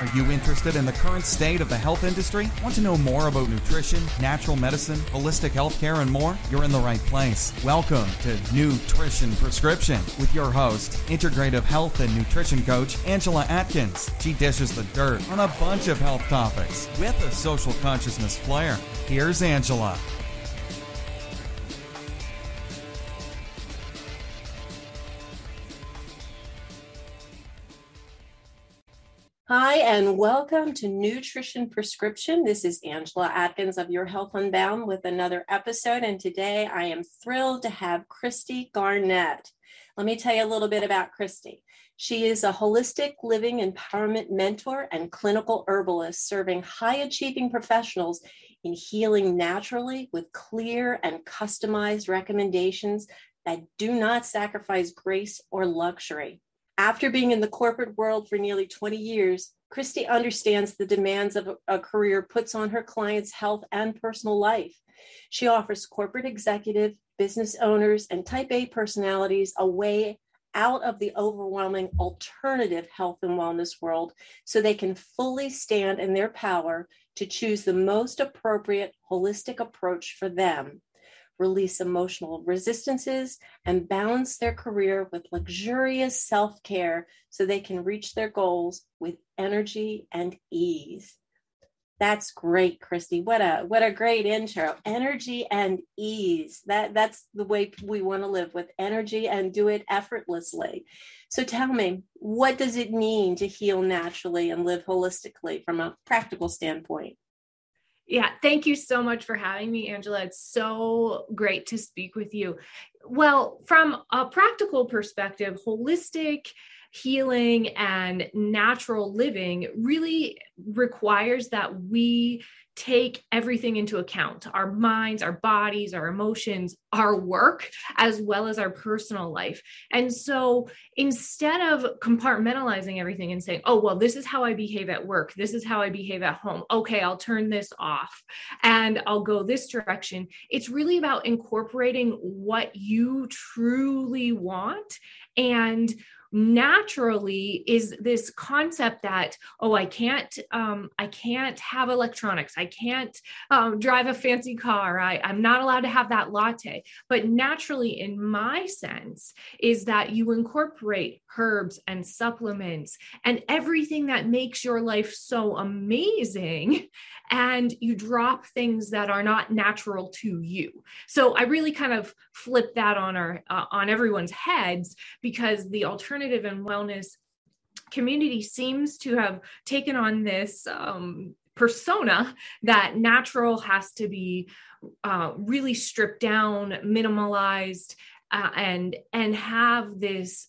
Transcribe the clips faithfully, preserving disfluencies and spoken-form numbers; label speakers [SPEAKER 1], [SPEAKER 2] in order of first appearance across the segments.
[SPEAKER 1] Are you interested in the current state of the health industry? Want to know more about nutrition, natural medicine, holistic healthcare, and more? You're in the right place. Welcome to Nutrition Prescription with your host, integrative health and nutrition coach, Angela Atkins. She dishes the dirt on a bunch of health topics with a social consciousness flair. Here's Angela.
[SPEAKER 2] Hi, and welcome to Nutrition Prescription. This is Angela Atkins of Your Health Unbound with another episode. And today I am thrilled to have Christy Garnett. Let me tell you a little bit about Christy. She is a holistic living empowerment mentor and clinical herbalist serving high-achieving professionals in healing naturally with clear and customized recommendations that do not sacrifice grace or luxury. After being in the corporate world for nearly twenty years, Christy understands the demands of a career puts on her clients' health and personal life. She offers corporate executive, business owners, and type A personalities a way out of the overwhelming alternative health and wellness world so they can fully stand in their power to choose the most appropriate holistic approach for them, release emotional resistances, and balance their career with luxurious self-care so they can reach their goals with energy and ease. That's great, Christy. What a what a great intro. Energy and ease. That, that's the way we want to live, with energy and do it effortlessly. So tell me, what does it mean to heal naturally and live holistically from a practical standpoint?
[SPEAKER 3] Yeah, thank you so much for having me, Angela. It's so great to speak with you. Well, from a practical perspective, holistic healing and natural living really requires that we take everything into account: our minds, our bodies, our emotions, our work, as well as our personal life. And so instead of compartmentalizing everything and saying, oh, well, this is how I behave at work, this is how I behave at home, okay, I'll turn this off and I'll go this direction, it's really about incorporating what you truly want. And naturally is this concept that, oh, I can't, um, I can't have electronics. I can't um, drive a fancy car. I, I'm not allowed to have that latte. But naturally, in my sense, is that you incorporate herbs and supplements and everything that makes your life so amazing, and you drop things that are not natural to you. So I really kind of flip that on our uh, on everyone's heads, because the alternative and wellness community seems to have taken on this um, persona that natural has to be uh, really stripped down, minimalized, uh, and and have this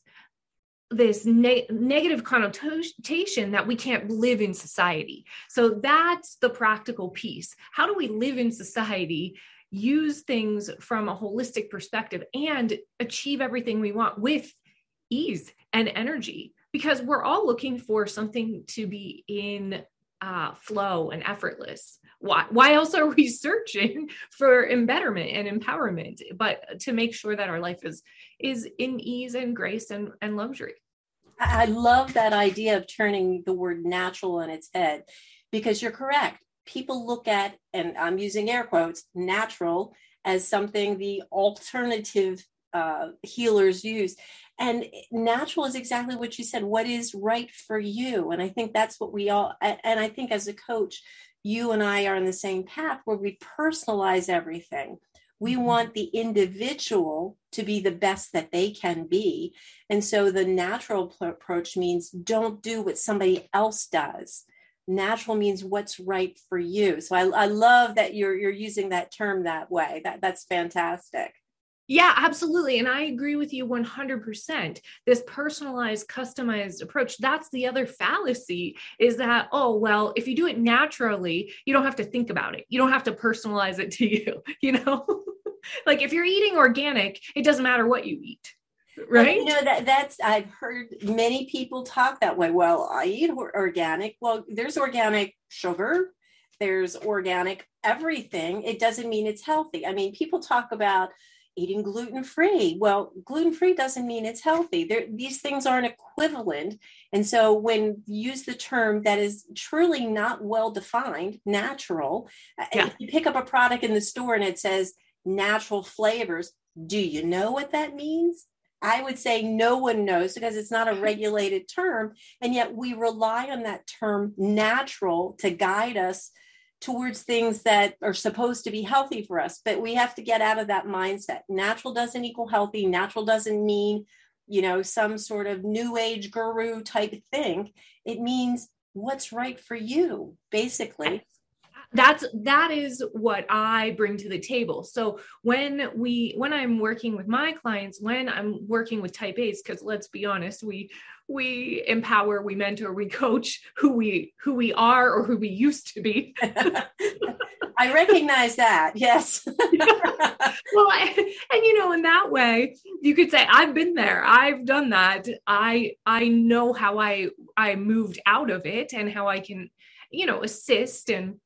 [SPEAKER 3] this ne- negative connotation that we can't live in society. So that's the practical piece. How do we live in society, use things from a holistic perspective, and achieve everything we want with ease and energy? Because we're all looking for something to be in uh, flow and effortless. Why, why else are we searching for embetterment and empowerment, but to make sure that our life is, is in ease and grace and, and luxury?
[SPEAKER 2] I love that idea of turning the word natural on its head, because you're correct. People look at, and I'm using air quotes, natural as something the alternative uh, healers use. And natural is exactly what you said, what is right for you. And I think that's what we all, and I think as a coach, you and I are on the same path where we personalize everything. We want the individual to be the best that they can be. And so the natural approach means don't do what somebody else does. Natural means what's right for you. So I, I love that you're you're using that term that way. That that's fantastic.
[SPEAKER 3] Yeah, absolutely. And I agree with you one hundred percent. This personalized, customized approach, that's the other fallacy, is that, oh, well, if you do it naturally, you don't have to think about it. You don't have to personalize it to you, you know? Like if you're eating organic, it doesn't matter what you eat, right?
[SPEAKER 2] You know, that that's, I've heard many people talk that way. Well, I eat organic. Well, there's organic sugar. There's organic everything. It doesn't mean it's healthy. I mean, people talk about, eating gluten-free. Well, gluten-free doesn't mean it's healthy. There, these things aren't equivalent. And so when you use the term that is truly not well defined, natural, yeah. If you pick up a product in the store and it says natural flavors, do you know what that means? I would say no one knows because it's not a regulated term. And yet we rely on that term natural to guide us towards things that are supposed to be healthy for us. But we have to get out of that mindset. Natural doesn't equal healthy. Natural doesn't mean, you know, some sort of new age guru type thing. It means what's right for you, basically.
[SPEAKER 3] That's, that is what I bring to the table. So when we, when I'm working with my clients, when I'm working with type A's, because let's be honest, we, we empower, we mentor, we coach who we, who we are or who we used to be.
[SPEAKER 2] I recognize that. Yes.
[SPEAKER 3] Well, I, and you know, in that way, you could say, I've been there. I've done that. I, I know how I, I moved out of it and how I can, you know, assist and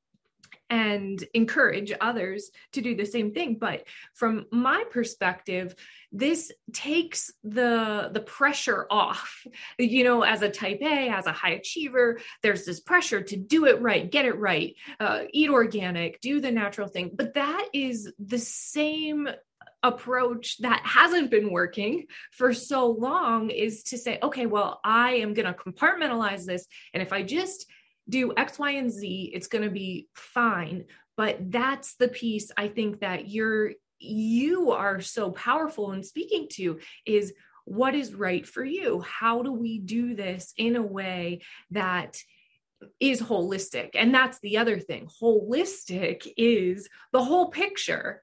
[SPEAKER 3] and encourage others to do the same thing. But from my perspective, this takes the, the pressure off. You know, as a type A, as a high achiever, there's this pressure to do it right, get it right, uh, eat organic, do the natural thing. But that is the same approach that hasn't been working for so long, is to say, okay, well, I am going to compartmentalize this. And if I just do X, Y, and Z, it's going to be fine. But that's the piece I think that you're, you are so powerful in speaking to, is what is right for you? How do we do this in a way that is holistic? And that's the other thing. Holistic is the whole picture,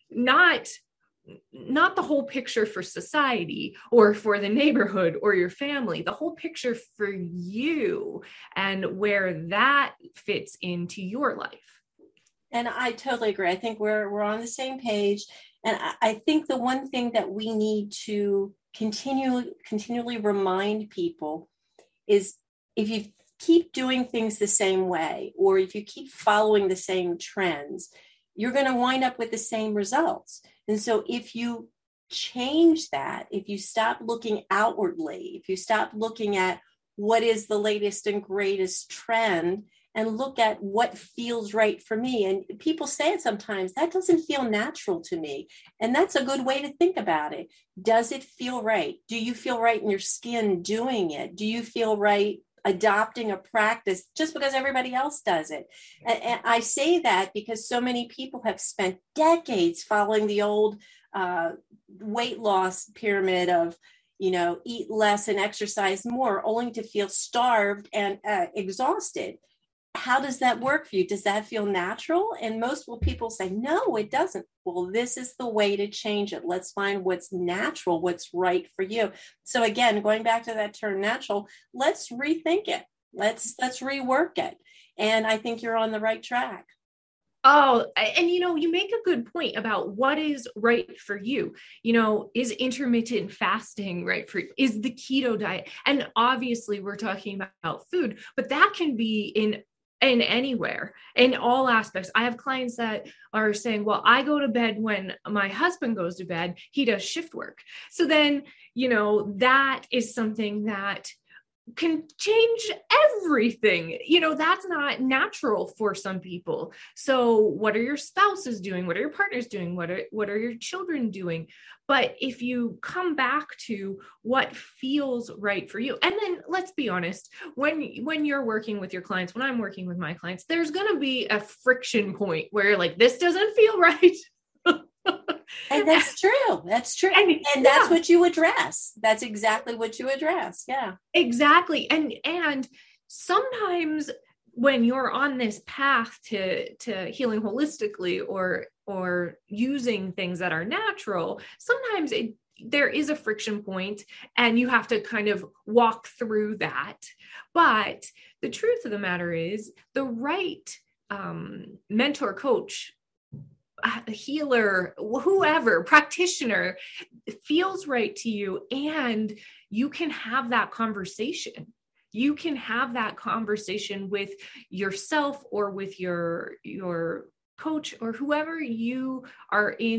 [SPEAKER 3] not not the whole picture for society or for the neighborhood or your family, the whole picture for you and where that fits into your life.
[SPEAKER 2] And I totally agree. I think we're, we're on the same page. And I, I think the one thing that we need to continue, continually remind people is, if you keep doing things the same way, or if you keep following the same trends, you're going to wind up with the same results. And so if you change that, if you stop looking outwardly, if you stop looking at what is the latest and greatest trend and look at what feels right for me. And people say it sometimes, that doesn't feel natural to me. And that's a good way to think about it. Does it feel right? Do you feel right in your skin doing it? Do you feel right adopting a practice just because everybody else does it? And, and I say that because so many people have spent decades following the old uh, weight loss pyramid of, you know, eat less and exercise more, only to feel starved and uh, exhausted. How does that work for you? Does that feel natural? And most will people say, no, it doesn't. Well, this is the way to change it. Let's find what's natural, what's right for you. So again, going back to that term natural, let's rethink it. Let's, let's rework it. And I think you're on the right track.
[SPEAKER 3] Oh, and you know, you make a good point about what is right for you. You know, is intermittent fasting right for you? Is the keto diet? And obviously we're talking about food, but that can be in in anywhere, in all aspects. I have clients that are saying, well, I go to bed when my husband goes to bed, he does shift work. So then, you know, that is something that can change everything. You know, that's not natural for some people. So what are your spouses doing? What are your partners doing? What are, what are your children doing? But if you come back to what feels right for you, and then let's be honest, when, when you're working with your clients, when I'm working with my clients, there's going to be a friction point where you're like, this doesn't feel right.
[SPEAKER 2] And that's true. That's true. And, and yeah. That's what you address. That's exactly what you address. Yeah,
[SPEAKER 3] exactly. And, and sometimes when you're on this path to, to healing holistically or, or using things that are natural, sometimes it, there is a friction point and you have to kind of walk through that. But the truth of the matter is the right um, mentor, coach, a healer, whoever, practitioner feels right to you, and you can have that conversation. You can have that conversation with yourself or with your, your coach or whoever you are in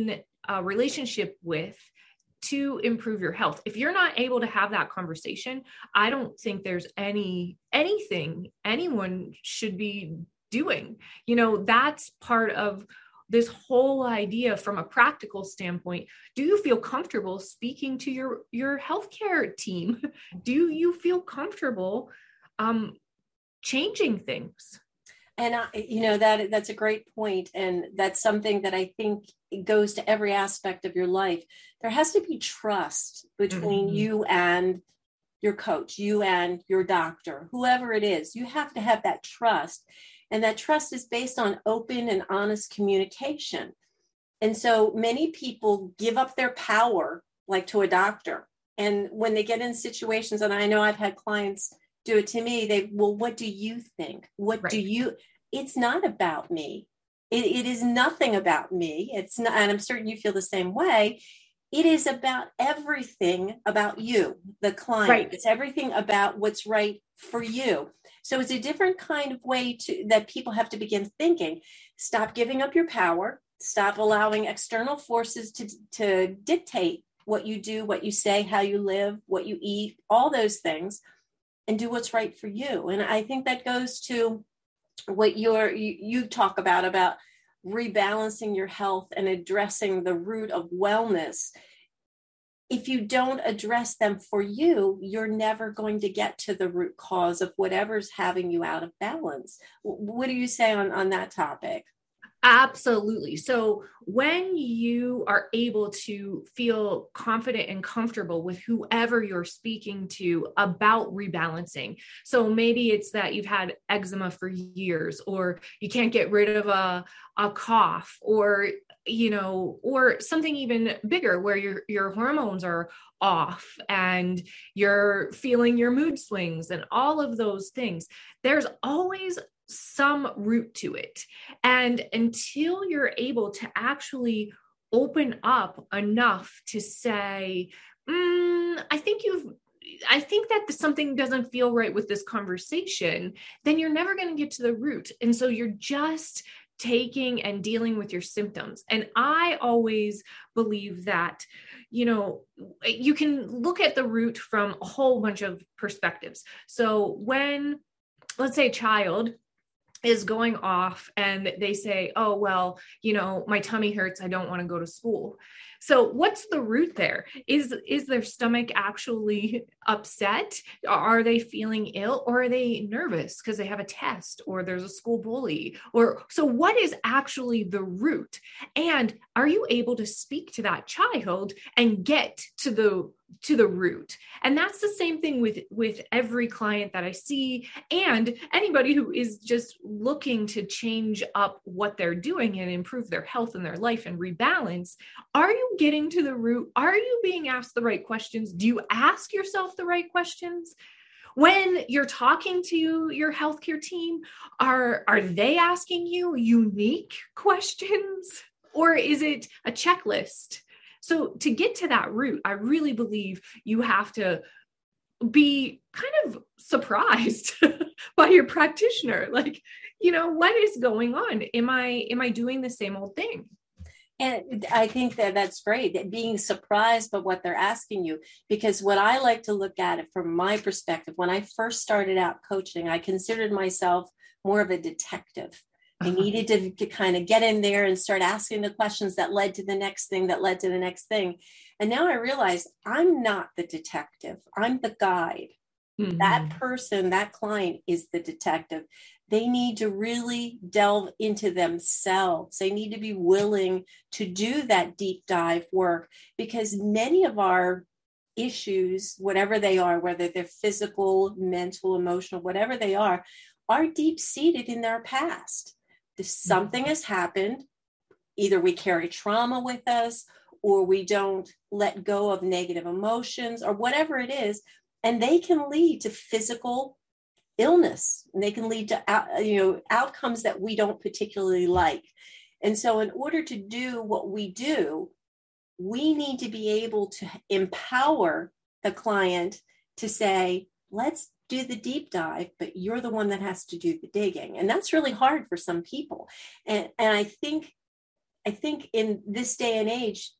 [SPEAKER 3] a relationship with to improve your health. If you're not able to have that conversation, I don't think there's any anything anyone should be doing. You know, that's part of this whole idea from a practical standpoint. Do you feel comfortable speaking to your, your healthcare team? Do you feel comfortable um, changing things?
[SPEAKER 2] And I, you know, that that's a great point. And that's something that I think goes to every aspect of your life. There has to be trust between mm-hmm. you and your coach, you and your doctor, whoever it is. You have to have that trust. And that trust is based on open and honest communication. And so many people give up their power, like to a doctor. And when they get in situations, and I know I've had clients do it to me, they, well, what do you think? What right. do you, it's not about me. It, it is nothing about me. It's not, and I'm certain you feel the same way. It is about everything about you, the client. Right. It's everything about what's right for you. So it's a different kind of way to that people have to begin thinking. Stop giving up your power. Stop allowing external forces to, to dictate what you do, what you say, how you live, what you eat, all those things, and do what's right for you. And I think that goes to what you're, you, you talk about, about rebalancing your health and addressing the root of wellness. If you don't address them for you, you're never going to get to the root cause of whatever's having you out of balance. What do you say on, on that topic?
[SPEAKER 3] Absolutely. So when you are able to feel confident and comfortable with whoever you're speaking to about rebalancing, so maybe it's that you've had eczema for years, or you can't get rid of a, a cough, or, you know, or something even bigger where your, your hormones are off and you're feeling your mood swings and all of those things. There's always some root to it. And until you're able to actually open up enough to say, mm, I think you've, I think that something doesn't feel right with this conversation, then you're never going to get to the root. And so you're just taking and dealing with your symptoms. And I always believe that, you know, you can look at the root from a whole bunch of perspectives. So when, let's say a child is going off and they say, oh, well, you know, my tummy hurts, I don't want to go to school. So what's the root there? Is, is their stomach actually upset? Are they feeling ill, or are they nervous because they have a test, or there's a school bully? Or so what is actually the root? And are you able to speak to that child and get to the to the root? And that's the same thing with, with every client that I see, and anybody who is just looking to change up what they're doing and improve their health and their life and rebalance. Are you getting to the root? Are you being asked the right questions? Do you ask yourself the right questions? When you're talking to your healthcare team, are, are they asking you unique questions, or is it a checklist? So to get to that root, I really believe you have to be kind of surprised by your practitioner. Like, you know, what is going on? Am I, am I doing the same old thing?
[SPEAKER 2] And I think that that's great, that being surprised by what they're asking you, because what I like to look at it from my perspective, when I first started out coaching, I considered myself more of a detective. I needed to, to kind of get in there and start asking the questions that led to the next thing, that led to the next thing. And now I realize I'm not the detective. I'm the guide. Mm-hmm. That person, that client is the detective. They need to really delve into themselves. They need to be willing to do that deep dive work, because many of our issues, whatever they are, whether they're physical, mental, emotional, whatever they are, are deep-seated in their past. If something has happened, either we carry trauma with us, or we don't let go of negative emotions, or whatever it is, and they can lead to physical illness, and they can lead to you know outcomes that we don't particularly like. And so in order to do what we do, we need to be able to empower the client to say, let's do the deep dive, but you're the one that has to do the digging. And that's really hard for some people. And, and I think, I think in this day and age,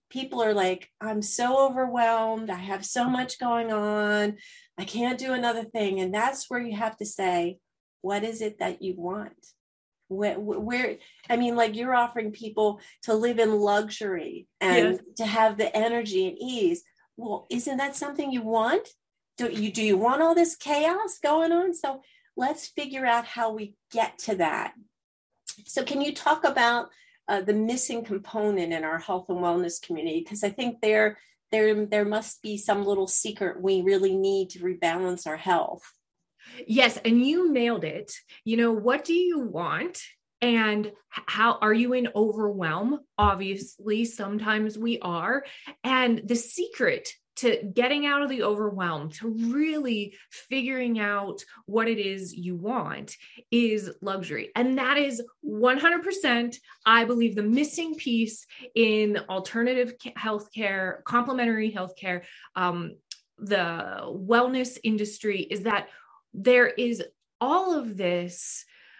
[SPEAKER 2] people are like, I'm so overwhelmed. I have so much going on. I can't do another thing. And that's where you have to say, what is it that you want? Where, where I mean, like you're offering people to live in luxury and yes. to have the energy and ease. Well, isn't that something you want? Do you, do you want all this chaos going on? So let's figure out how we get to that. So can you talk about uh, the missing component in our health and wellness community? Because I think there, there, there must be some little secret we really need to rebalance our health.
[SPEAKER 3] Yes. And you nailed it. You know, what do you want? And how are you in overwhelm? Obviously, sometimes we are. And the secret to getting out of the overwhelm, to really figuring out what it is you want is luxury. And that is one hundred percent, I believe, the missing piece in alternative healthcare, complementary healthcare, um, the wellness industry, is that there is all of this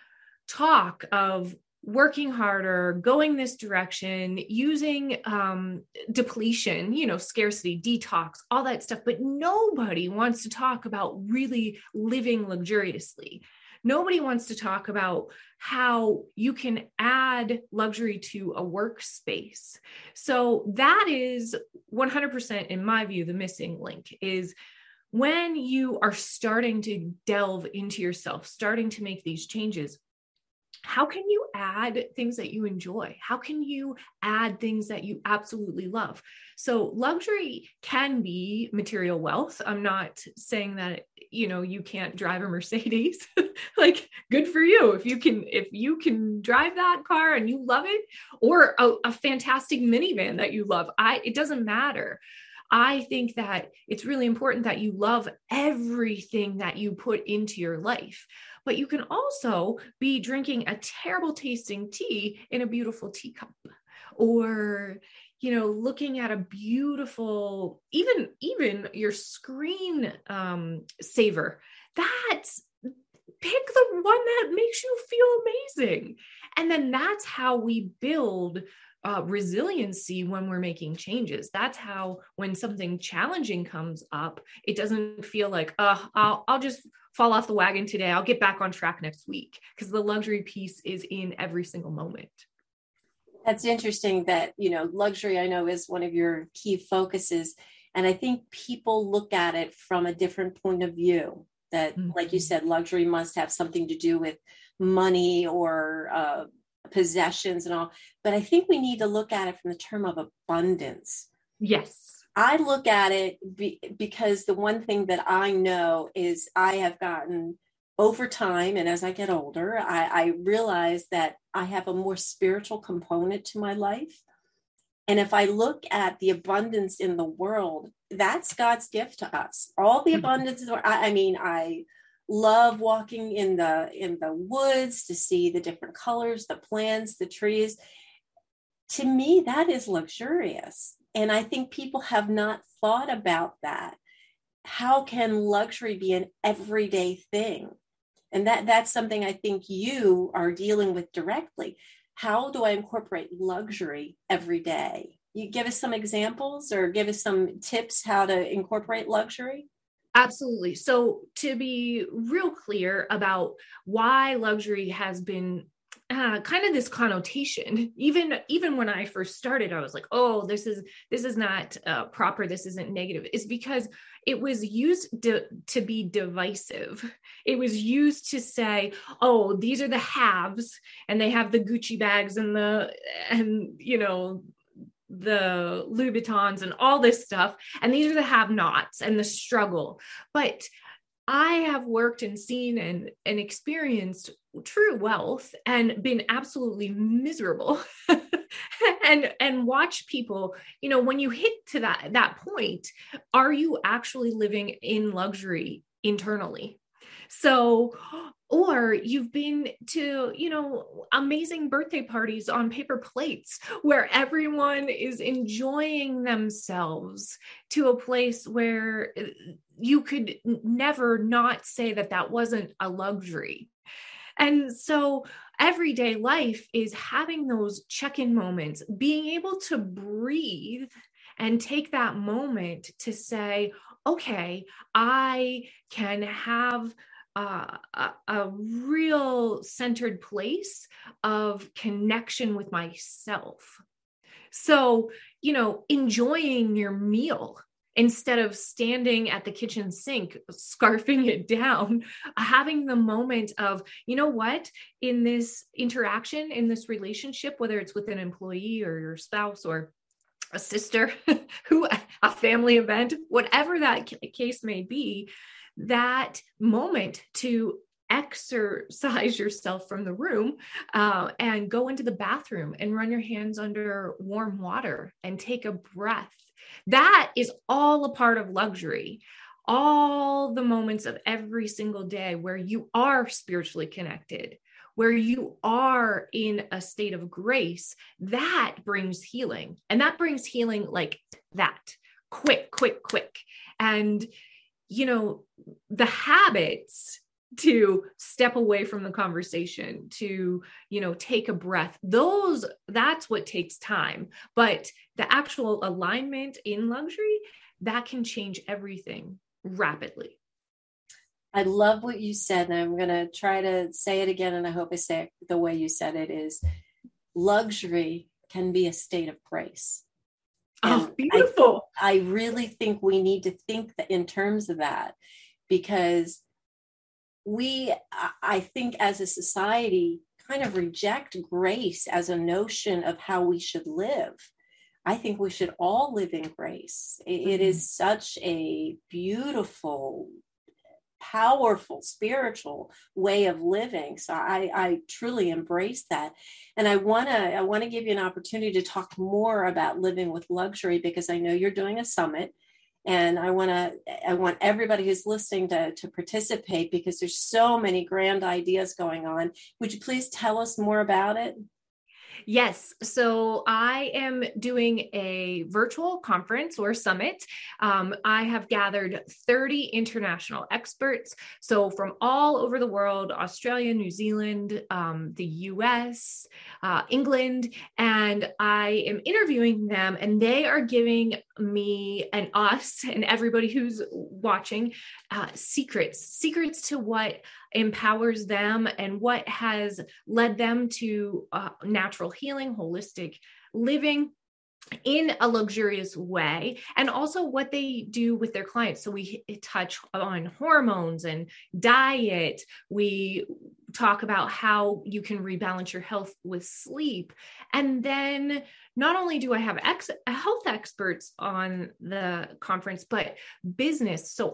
[SPEAKER 3] talk of working harder, going this direction, using um, depletion, you know, scarcity, detox, all that stuff. But nobody wants to talk about really living luxuriously. Nobody wants to talk about how you can add luxury to a workspace. So that is one hundred percent, in my view, the missing link is when you are starting to delve into yourself, starting to make these changes. How can you add things that you enjoy? How can you add things that you absolutely love? So luxury can be material wealth. I'm not saying that, you know, you can't drive a Mercedes. Like, good for you. If you can, if you can drive that car and you love it, or a, a fantastic minivan that you love, I, it doesn't matter. I think that it's really important that you love everything that you put into your life, but you can also be drinking a terrible tasting tea in a beautiful teacup, or, you know, looking at a beautiful, even, even your screen um, saver. That's, pick the one that makes you feel amazing. And then that's how we build Uh, resiliency when we're making changes. That's how, when something challenging comes up, it doesn't feel like, uh, I'll, I'll just fall off the wagon today. I'll get back on track next week, because the luxury piece is in every single moment.
[SPEAKER 2] That's interesting that, you know, luxury, I know, is one of your key focuses. And I think people look at it from a different point of view, that, mm-hmm. like you said, luxury must have something to do with money or, uh, possessions and all, but I think we need to look at it from the term of abundance.
[SPEAKER 3] Yes.
[SPEAKER 2] I look at it be, because the one thing that I know is I have gotten over time, and as I get older, I, I realize that I have a more spiritual component to my life. And if I look at the abundance in the world, that's God's gift to us. All the abundance, I, I mean, I love walking in the in the woods to see the different colors, the plants, the trees. To me, that is luxurious. And I think people have not thought about that. How can luxury be an everyday thing? And that that's something I think you are dealing with directly. How do I incorporate luxury every day? You give us some examples or give us some tips how to incorporate luxury?
[SPEAKER 3] Absolutely. So to be real clear about why luxury has been uh, kind of this connotation, even, even when I first started, I was like, oh, this is, this is not uh, proper. This isn't negative. It's because it was used to, to be divisive. It was used to say, oh, these are the haves, and they have the Gucci bags and the, and, you know, the Louboutins and all this stuff. And these are the have-nots and the struggle. But I have worked and seen and, and experienced true wealth and been absolutely miserable and, and watch people, you know, when you hit to that, that point, are you actually living in luxury internally? So, or you've been to, you know, amazing birthday parties on paper plates where everyone is enjoying themselves to a place where you could never not say that that wasn't a luxury. And so everyday life is having those check-in moments, being able to breathe and take that moment to say, okay, I can have uh, a, a real centered place of connection with myself. So, you know, enjoying your meal instead of standing at the kitchen sink, scarfing it down, having the moment of, you know what, in this interaction, in this relationship, whether it's with an employee or your spouse or a sister, who a family event, whatever that case may be, that moment to exercise yourself from the room uh, and go into the bathroom and run your hands under warm water and take a breath. That is all a part of luxury. All the moments of every single day where you are spiritually connected, where you are in a state of grace, that brings healing. And that brings healing like that, quick, quick, quick. And, you know, the habits to step away from the conversation, to, you know, take a breath, those, that's what takes time. But the actual alignment in luxury, that can change everything rapidly.
[SPEAKER 2] I love what you said, and I'm going to try to say it again, and I hope I say it the way you said it is, luxury can be a state of grace.
[SPEAKER 3] Oh, and beautiful.
[SPEAKER 2] I, I really think we need to think that in terms of that, because we, I think as a society, kind of reject grace as a notion of how we should live. I think we should all live in grace. It, mm-hmm. it is such a beautiful, powerful, spiritual way of living. So I, I truly embrace that. And I want to, I want to give you an opportunity to talk more about living with luxury, because I know you're doing a summit. And I want to, I want everybody who's listening to, to participate, because there's so many grand ideas going on. Would you please tell us more about it?
[SPEAKER 3] Yes. So I am doing a virtual conference or summit. Um, I have gathered thirty international experts. So from all over the world, Australia, New Zealand, um, the U S, uh, England, and I am interviewing them, and they are giving me and us and everybody who's watching uh, secrets, secrets to what empowers them and what has led them to uh, natural healing, holistic living in a luxurious way, and also what they do with their clients. So we touch on hormones and diet. We talk about how you can rebalance your health with sleep. And then not only do I have ex- health experts on the conference, but business. So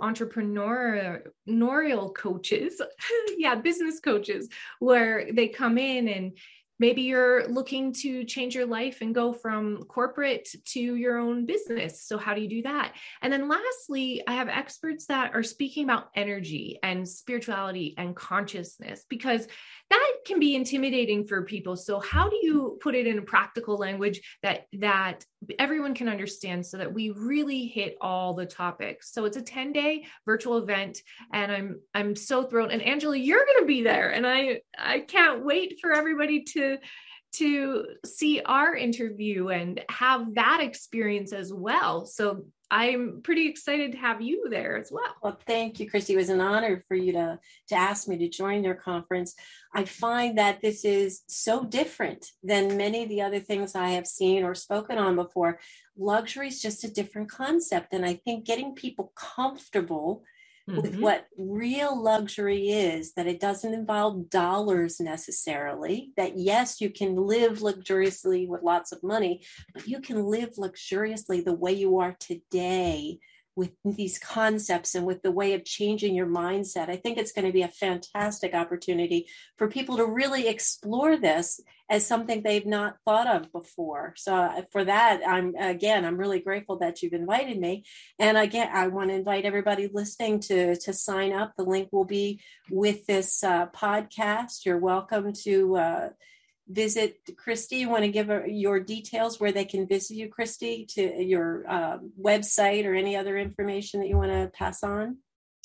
[SPEAKER 3] entrepreneurial coaches, yeah, business coaches, where they come in and maybe you're looking to change your life and go from corporate to your own business. So how do you do that? And then lastly, I have experts that are speaking about energy and spirituality and consciousness, because that can be intimidating for people. So how do you put it in a practical language that, that everyone can understand, so that we really hit all the topics? So it's a ten day virtual event, and I'm, I'm so thrilled. And Angela, you're going to be there, and I, I can't wait for everybody to, to see our interview and have that experience as well. So I'm pretty excited to have you there as well.
[SPEAKER 2] Well, thank you, Christy. It was an honor for you to, to ask me to join your conference. I find that this is so different than many of the other things I have seen or spoken on before. Luxury is just a different concept. And I think getting people comfortable mm-hmm. with what real luxury is, that it doesn't involve dollars necessarily, that yes, you can live luxuriously with lots of money, but you can live luxuriously the way you are today with these concepts and with the way of changing your mindset. I think it's going to be a fantastic opportunity for people to really explore this as something they've not thought of before. So for that, I'm again, I'm really grateful that you've invited me. And again, I want to invite everybody listening to, to sign up. The link will be with this uh, podcast. You're welcome to uh, visit Christy. You want to give a, your details where they can visit you, Christy, to your uh, website or any other information that you want to pass on?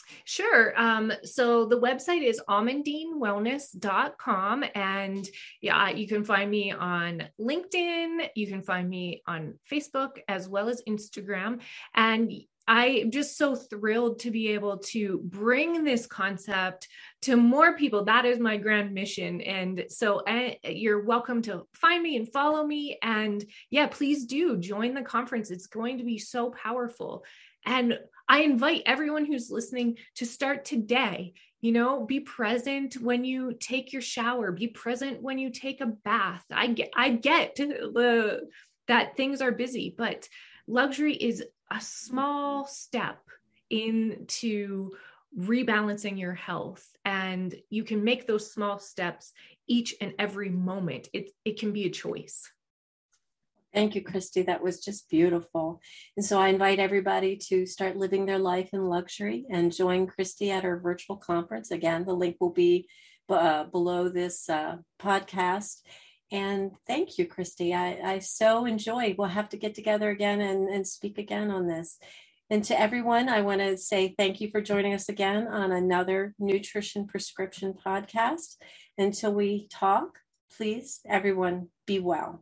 [SPEAKER 3] Sure. Um, so the website is almondine wellness dot com. And yeah, you can find me on LinkedIn. You can find me on Facebook as well as Instagram. And I'm just so thrilled to be able to bring this concept to more people. That is my grand mission. And so uh, you're welcome to find me and follow me. And yeah, please do join the conference. It's going to be so powerful. And I invite everyone who's listening to start today. You know, be present when you take your shower, be present when you take a bath. I get, I get the, that things are busy, but luxury is a small step into rebalancing your health. And you can make those small steps each and every moment. It, it can be a choice.
[SPEAKER 2] Thank you, Christy. That was just beautiful. And so I invite everybody to start living their life in luxury and join Christy at her virtual conference. Again, the link will be uh, below this uh, podcast. And thank you, Christy. I, I so enjoyed. We'll have to get together again and, and speak again on this. And to everyone, I want to say thank you for joining us again on another Nutrition Prescription podcast. Until we talk, please, everyone, be well.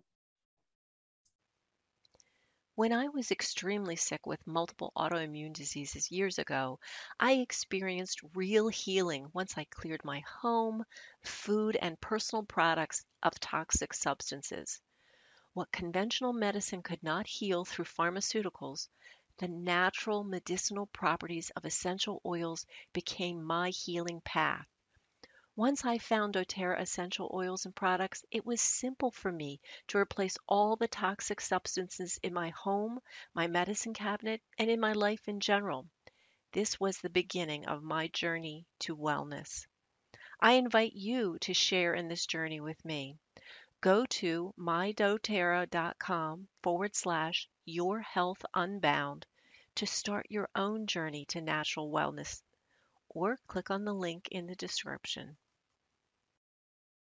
[SPEAKER 4] When I was extremely sick with multiple autoimmune diseases years ago, I experienced real healing once I cleared my home, food, and personal products of toxic substances. What conventional medicine could not heal through pharmaceuticals, the natural medicinal properties of essential oils became my healing path. Once I found doTERRA essential oils and products, it was simple for me to replace all the toxic substances in my home, my medicine cabinet, and in my life in general. This was the beginning of my journey to wellness. I invite you to share in this journey with me. Go to mydoterra.com forward slash your health unbound to start your own journey to natural wellness, or click on the link in the description.